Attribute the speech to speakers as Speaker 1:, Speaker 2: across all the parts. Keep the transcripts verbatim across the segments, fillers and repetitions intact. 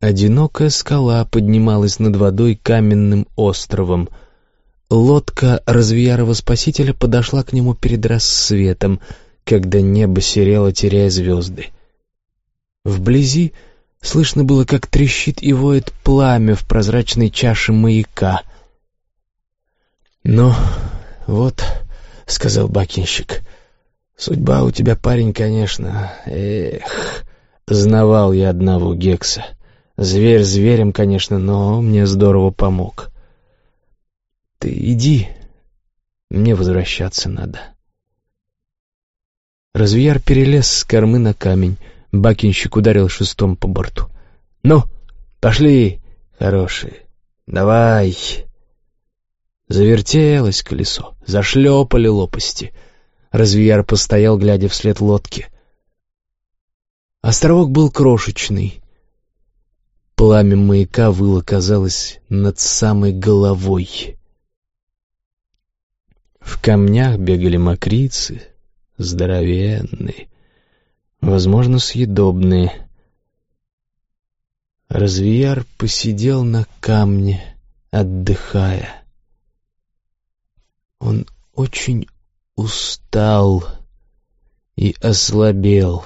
Speaker 1: Одинокая скала поднималась над водой каменным островом. Лодка Развиярова спасителя подошла к нему перед рассветом, когда небо серело, теряя звезды. Вблизи слышно было, как трещит и воет пламя в прозрачной чаше маяка. «Ну, вот», — сказал бакинщик, — «судьба у тебя, парень, конечно. Эх, знавал я одного Гекса. Зверь зверем, конечно, но мне здорово помог. Ты иди, мне возвращаться надо». Развияр перелез с кормы на камень. Бакинщик ударил шестом по борту. «Ну, пошли, хорошие, давай!» Завертелось колесо, зашлепали лопасти. Развияр постоял, глядя вслед лодке. Островок был крошечный. Пламя маяка выло, казалось, над самой головой. В камнях бегали мокрицы, здоровенные, возможно, съедобные. Развияр посидел на камне, отдыхая. Он очень устал и ослабел.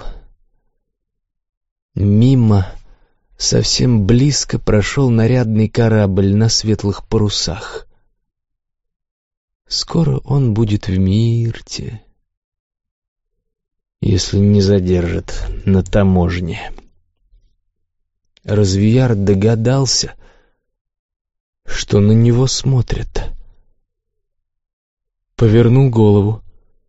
Speaker 1: Мимо, совсем близко, прошел нарядный корабль на светлых парусах. Скоро он будет в Мирте, если не задержат на таможне. Развияр догадался, что на него смотрят. Повернул голову.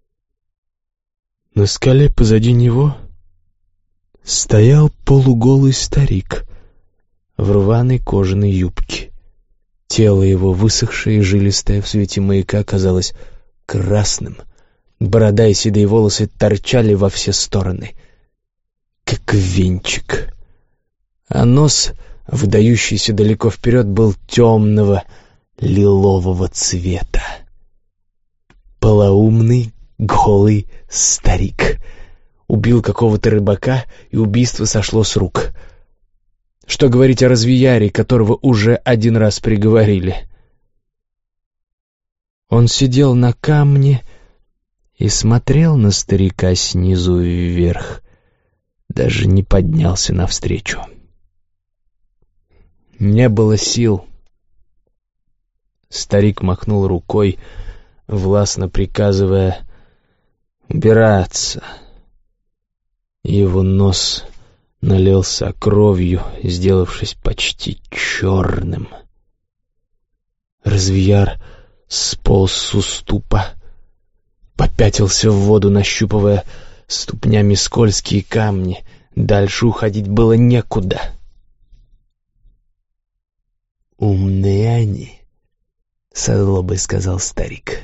Speaker 1: На скале позади него стоял полуголый старик в рваной кожаной юбке. Тело его, высохшее и жилистое в свете маяка, казалось красным. Борода и седые волосы торчали во все стороны, как венчик. А нос, выдающийся далеко вперед, был темного лилового цвета. Полоумный, голый старик. Убил какого-то рыбака, и убийство сошло с рук. Что говорить о Развияре, которого уже один раз приговорили? Он сидел на камне и смотрел на старика снизу вверх, даже не поднялся навстречу. Не было сил. Старик махнул рукой, властно приказывая убираться. Его нос налился кровью, сделавшись почти черным. Развияр сполз с уступа, попятился в воду, нащупывая ступнями скользкие камни. Дальше уходить было некуда. «Умные они», — со злобой сказал старик.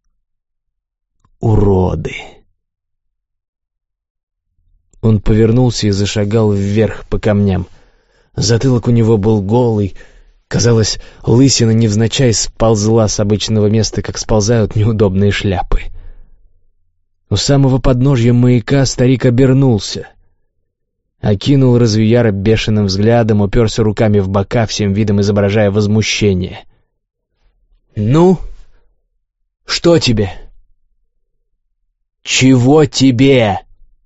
Speaker 1: «Уроды». Он повернулся и зашагал вверх по камням. Затылок у него был голый. Казалось, лысина невзначай сползла с обычного места, как сползают неудобные шляпы. У самого подножья маяка старик обернулся. Окинул Развияра бешеным взглядом, уперся руками в бока, всем видом изображая возмущение. «Ну, что тебе? Чего тебе?»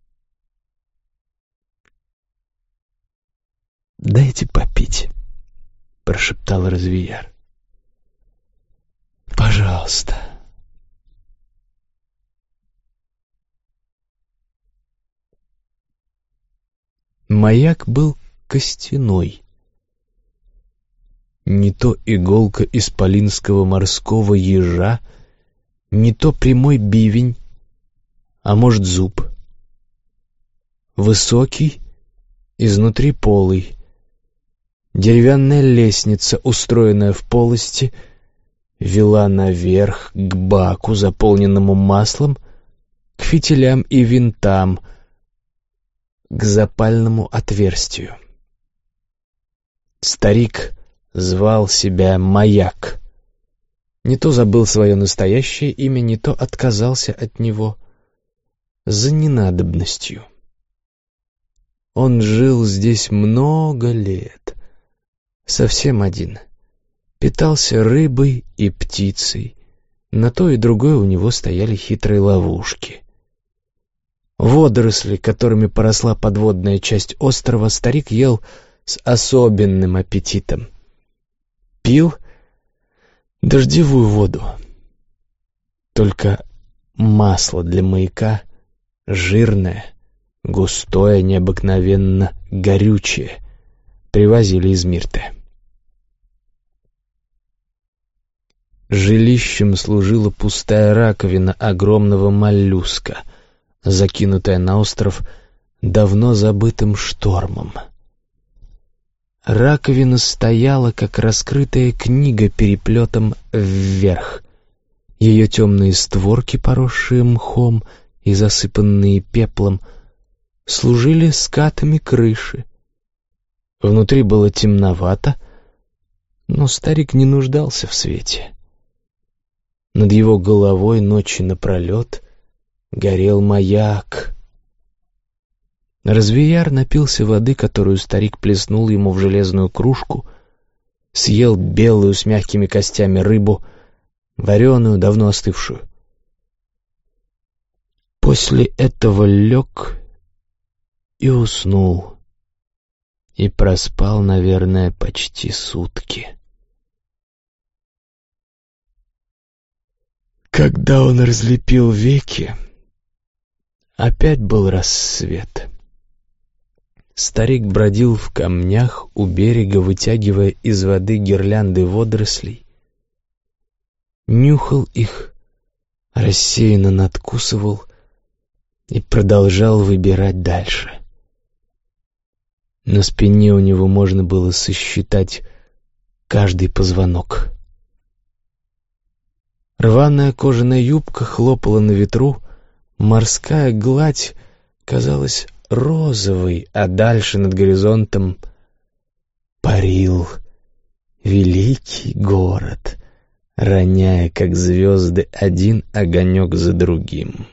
Speaker 1: «Дайте попить», — прошептал Развияр. «Пожалуйста». Маяк был костяной. Не то иголка исполинского морского ежа, не то прямой бивень, а может зуб. Высокий, изнутри полый. Деревянная лестница, устроенная в полости, вела наверх к баку, заполненному маслом, к фитилям и винтам, к запальному отверстию. Старик звал себя Маяк. Не то забыл свое настоящее имя, не то отказался от него за ненадобностью. Он жил здесь много лет, совсем один. Питался рыбой и птицей. На то и другое у него стояли хитрые ловушки. Водоросли, которыми поросла подводная часть острова, старик ел с особенным аппетитом. Пил дождевую воду. Только масло для маяка жирное, густое, необыкновенно горючее привозили из Мирты. Жилищем служила пустая раковина огромного моллюска, закинутая на остров давно забытым штормом. Раковина стояла, как раскрытая книга, переплетом вверх. Ее темные створки, поросшие мхом и засыпанные пеплом, служили скатами крыши. Внутри было темновато, но старик не нуждался в свете. Над его головой ночи напролет горел маяк. Развияр напился воды, которую старик плеснул ему в железную кружку, съел белую с мягкими костями рыбу, вареную, давно остывшую. После этого лег и уснул, и проспал, наверное, почти сутки. Когда он разлепил веки, опять был рассвет. Старик бродил в камнях у берега, вытягивая из воды гирлянды водорослей, нюхал их, рассеянно надкусывал и продолжал выбирать дальше. На спине у него можно было сосчитать каждый позвонок. Рваная кожаная юбка хлопала на ветру, морская гладь казалась розовый, а дальше над горизонтом парил великий город, роняя, как звезды, один огонек за другим.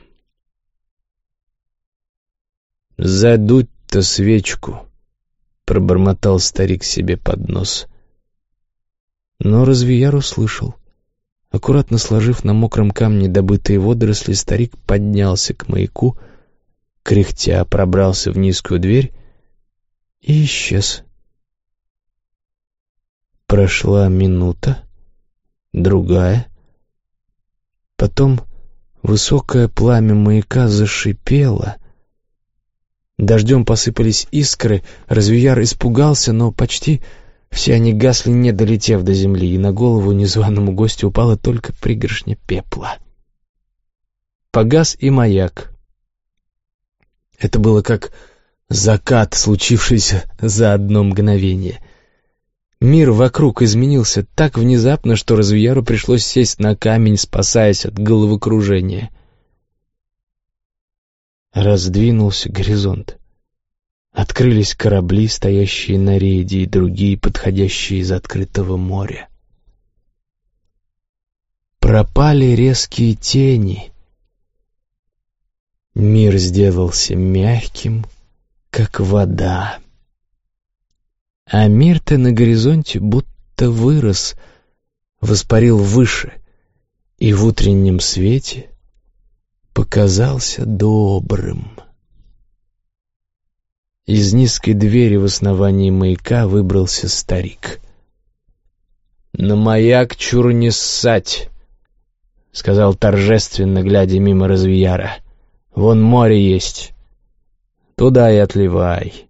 Speaker 1: «Задуть-то свечку», — пробормотал старик себе под нос. Но Развияр услышал. Аккуратно сложив на мокром камне добытые водоросли, старик поднялся к маяку, кряхтя пробрался в низкую дверь и исчез. Прошла минута, другая. Потом высокое пламя маяка зашипело. Дождем посыпались искры. Развияр испугался, но почти все они гасли, не долетев до земли, и на голову незваному гостю упала только пригоршня пепла. Погас и маяк. Это было как закат, случившийся за одно мгновение. Мир вокруг изменился так внезапно, что Развияру пришлось сесть на камень, спасаясь от головокружения. Раздвинулся горизонт. Открылись корабли, стоящие на рейде, и другие, подходящие из открытого моря. Пропали резкие тени. Мир сделался мягким, как вода. А мир-то на горизонте будто вырос, воспарил выше, и в утреннем свете показался добрым. Из низкой двери в основании маяка выбрался старик. «На маяк чур не ссать», — сказал торжественно, глядя мимо Развияра. «Вон море есть. Туда и отливай».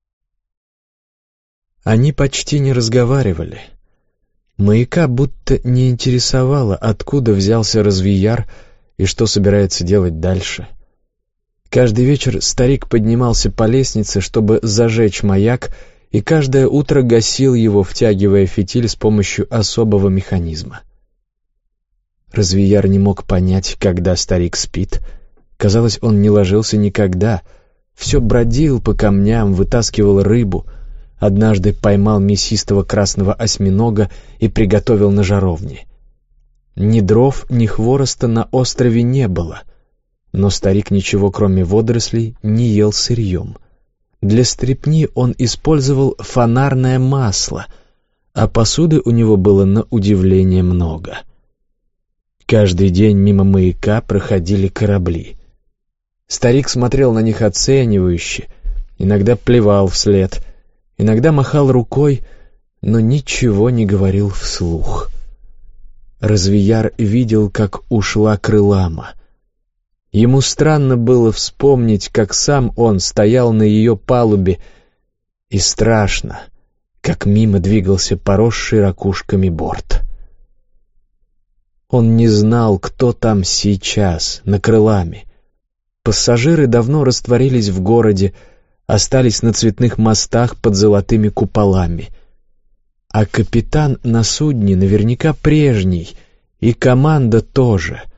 Speaker 1: Они почти не разговаривали. Маяка будто не интересовало, откуда взялся Развияр и что собирается делать дальше. Каждый вечер старик поднимался по лестнице, чтобы зажечь маяк, и каждое утро гасил его, втягивая фитиль с помощью особого механизма. Развияр не мог понять, когда старик спит. Казалось, он не ложился никогда. Все бродил по камням, вытаскивал рыбу. Однажды поймал мясистого красного осьминога и приготовил на жаровне. Ни дров, ни хвороста на острове не было. Но старик ничего, кроме водорослей, не ел сырьем. Для стрепни он использовал фонарное масло, а посуды у него было на удивление много. Каждый день мимо маяка проходили корабли. Старик смотрел на них оценивающе, иногда плевал вслед, иногда махал рукой, но ничего не говорил вслух. Развияр видел, как ушла Крылама. Ему странно было вспомнить, как сам он стоял на ее палубе, и страшно, как мимо двигался поросший ракушками борт. Он не знал, кто там сейчас, на Крыламе. Пассажиры давно растворились в городе, остались на цветных мостах под золотыми куполами. А капитан на судне наверняка прежний, и команда тоже.